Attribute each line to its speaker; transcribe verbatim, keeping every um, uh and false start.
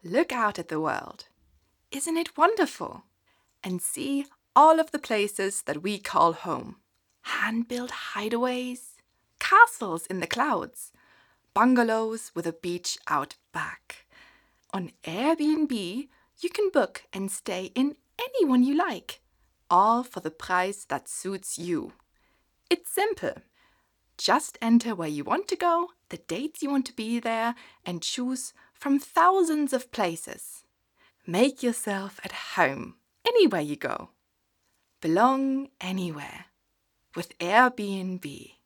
Speaker 1: Look out at the world. Isn't it wonderful? And see all of the places that we call home. Hand-built hideaways, castles in the clouds, bungalows with a beach out back. On Airbnb, you can book and stay in any one you like, all for the price that suits you. It's simple. Just enter where you want to go, the dates you want to be there, and choose from thousands of places. Make yourself at home anywhere you go. Belong anywhere with Airbnb.